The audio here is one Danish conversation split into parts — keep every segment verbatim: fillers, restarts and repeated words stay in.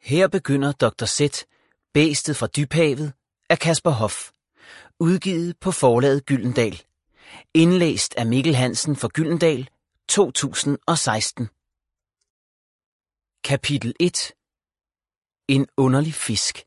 Her begynder doktor Z, Bæstet fra dybhavet af Kasper Hoff. Udgivet på forlaget Gyldendal. Indlæst af Mikkel Hansen for Gyldendal to tusind og seksten. Kapitel et. En underlig fisk.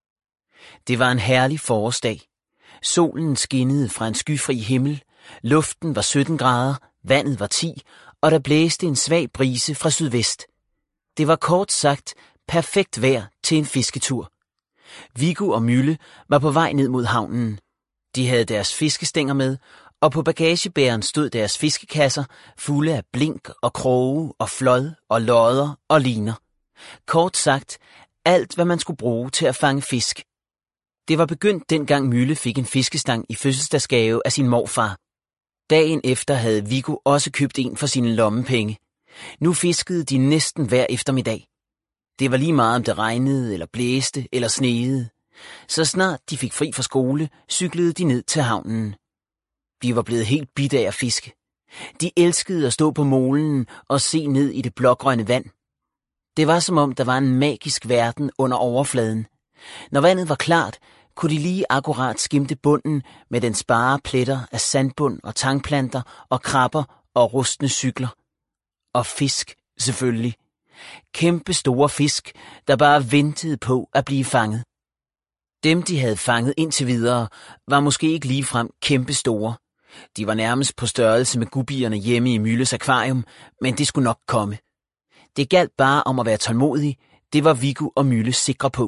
Det var en herlig forårsdag. Solen skinnede fra en skyfri himmel, luften var sytten grader, vandet var ti, og der blæste en svag brise fra sydvest. Det var kort sagt perfekt vejr til en fisketur. Viggo og Mylle var på vej ned mod havnen. De havde deres fiskestænger med, og på bagagebæreren stod deres fiskekasser fulde af blink og kroge og flåd og lodder og liner. Kort sagt, alt hvad man skulle bruge til at fange fisk. Det var begyndt dengang Mylle fik en fiskestang i fødselsdagsgave af sin morfar. Dagen efter havde Viggo også købt en for sine lommepenge. Nu fiskede de næsten hver eftermiddag. Det var lige meget om det regnede eller blæste eller sneede. Så snart de fik fri fra skole, cyklede de ned til havnen. De var blevet helt bidt af at fiske. De elskede at stå på molen og se ned i det blågrønne vand. Det var som om der var en magisk verden under overfladen. Når vandet var klart, kunne de lige akkurat skimte bunden med den spare pletter af sandbund og tangplanter og krabber og rustne cykler. Og fisk, selvfølgelig. Kæmpe store fisk, der bare ventede på at blive fanget. Dem, de havde fanget indtil videre, var måske ikke ligefrem kæmpe store. De var nærmest på størrelse med guppierne hjemme i Mylles akvarium, men det skulle nok komme. Det galt bare om at være tålmodig, det var Viggo og Mylle sikre på.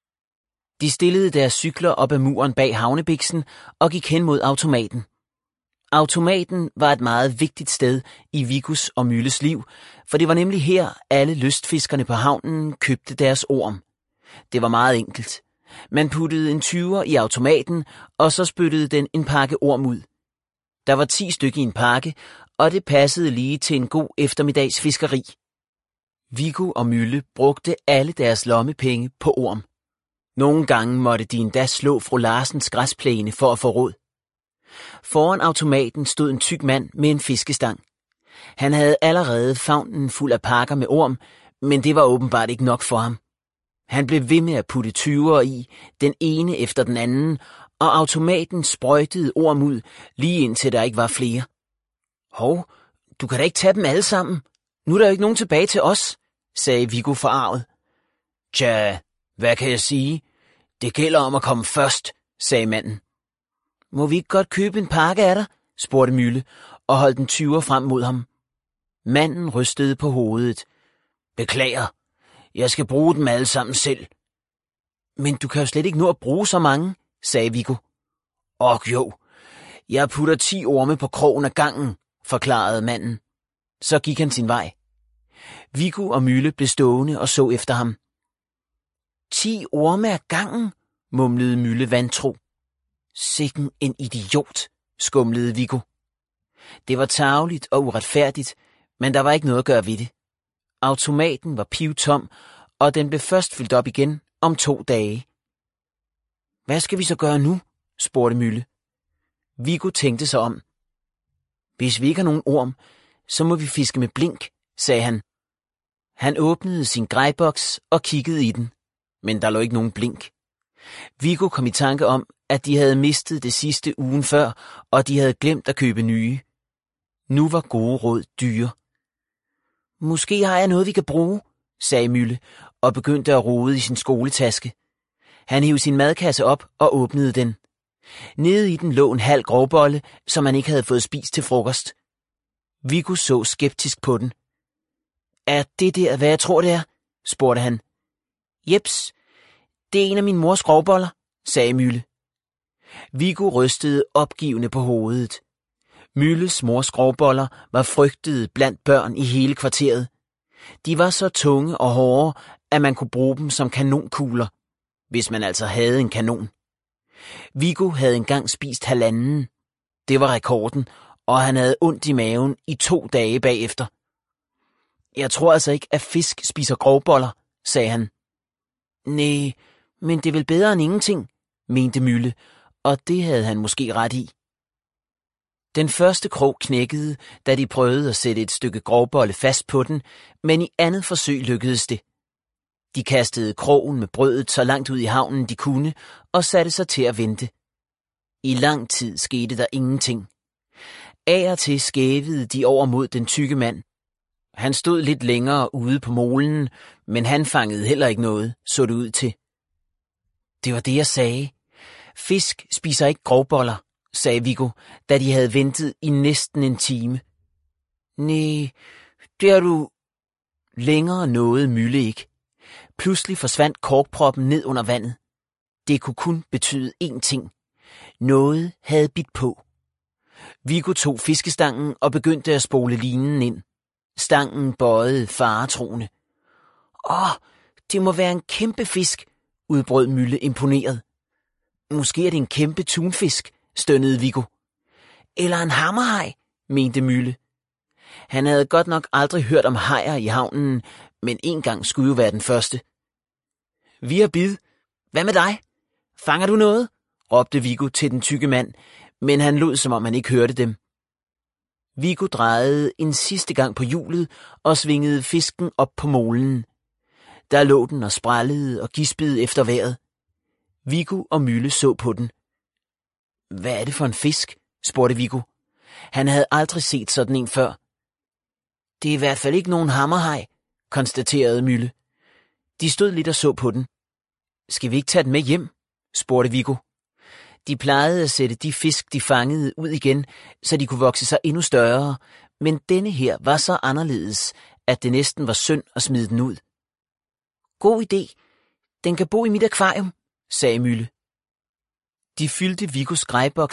De stillede deres cykler op ad muren bag havnebiksen og gik hen mod automaten. Automaten var et meget vigtigt sted i Viggos og Mylles liv, for det var nemlig her, alle lystfiskerne på havnen købte deres orm. Det var meget enkelt. Man puttede en tyver i automaten, og så spyttede den en pakke orm ud. Der var ti stykker i en pakke, og det passede lige til en god eftermiddags fiskeri. Viggo og Mylle brugte alle deres lommepenge på orm. Nogle gange måtte de endda slå fru Larsens græsplæne for at få råd. Foran automaten stod en tyk mand med en fiskestang. Han havde allerede favnen fuld af pakker med orm, men det var åbenbart ikke nok for ham. Han blev ved med at putte tyver i, den ene efter den anden, og automaten sprøjtede orm ud, lige indtil der ikke var flere. Hov, du kan da ikke tage dem alle sammen. Nu er der jo ikke nogen tilbage til os, sagde Viggo forarvet. Tja, hvad kan jeg sige? Det gælder om at komme først, sagde manden. Må vi ikke godt købe en pakke af dig? Spurgte Mylle og holdt en tyver frem mod ham. Manden rystede på hovedet. Beklager, jeg skal bruge dem alle sammen selv. Men du kan jo slet ikke nå at bruge så mange, sagde Viggo. Og jo, jeg putter ti orme på krogen af gangen, forklarede manden. Så gik han sin vej. Viggo og Mylle blev stående og så efter ham. Ti orme af gangen, mumlede Mylle vantro. Sikken en idiot, skumlede Viggo. Det var tarveligt og uretfærdigt, men der var ikke noget at gøre ved det. Automaten var pivtom, og den blev først fyldt op igen om to dage. Hvad skal vi så gøre nu? Spurgte Mylle. Viggo tænkte sig om. Hvis vi ikke har nogen orm, så må vi fiske med blink, sagde han. Han åbnede sin grejboks og kiggede i den, men der lå ikke nogen blink. Viggo kom i tanke om, at de havde mistet det sidste ugen før, og de havde glemt at købe nye. Nu var gode råd dyre. Måske har jeg noget, vi kan bruge, sagde Mylle, og begyndte at rode i sin skoletaske. Han hev sin madkasse op og åbnede den. Nede i den lå en halv grovbolle, som han ikke havde fået spist til frokost. Viggo så skeptisk på den. Er det der, hvad jeg tror det er? Spurgte han. Jeps, det er en af min mors grovboller, sagde Mylle. Viggo rystede opgivende på hovedet. Mylles mors grovboller var frygtede blandt børn i hele kvarteret. De var så tunge og hårde, at man kunne bruge dem som kanonkugler, hvis man altså havde en kanon. Viggo havde engang spist halvanden. Det var rekorden, og han havde ondt i maven i to dage bagefter. Jeg tror altså ikke, at fisk spiser grovboller, sagde han. Næh, men det er vel bedre end ingenting, mente Mylle, og det havde han måske ret i. Den første krog knækkede, da de prøvede at sætte et stykke grovbolle fast på den, men i andet forsøg lykkedes det. De kastede krogen med brødet så langt ud i havnen de kunne, og satte sig til at vente. I lang tid skete der ingenting. Af og til skævede de over mod den tykke mand. Han stod lidt længere ude på molen, men han fangede heller ikke noget, så det ud til. Det var det, jeg sagde. Fisk spiser ikke grovboller, sagde Viggo, da de havde ventet i næsten en time. Næh, det har du... Længere nåede Mølle ikke. Pludselig forsvandt korkproppen ned under vandet. Det kunne kun betyde én ting. Noget havde bidt på. Viggo tog fiskestangen og begyndte at spole linen ind. Stangen bøjede faretroende. Åh, det må være en kæmpe fisk, udbrød Mølle imponeret. Måske er det en kæmpe tunfisk, stønnede Viggo. Eller en hammerhaj, mente Mølle. Han havde godt nok aldrig hørt om hajer i havnen, men en gang skulle jo være den første. Vi har bid. Hvad med dig? Fanger du noget? Råbte Viggo til den tykke mand, men han lod, som om han ikke hørte dem. Viggo drejede en sidste gang på hjulet og svingede fisken op på molen. Der lå den og sprællede og gispede efter vejret. Viggo og Mølle så på den. Hvad er det for en fisk? Spurgte Viggo. Han havde aldrig set sådan en før. Det er i hvert fald ikke nogen hammerhaj, konstaterede Mølle. De stod lidt og så på den. Skal vi ikke tage den med hjem? Spurgte Viggo. De plejede at sætte de fisk, de fangede, ud igen, så de kunne vokse sig endnu større, men denne her var så anderledes, at det næsten var synd at smide den ud. God idé. Den kan bo i mit akvarium, sagde Mølle. De fyldte Viggos græjboks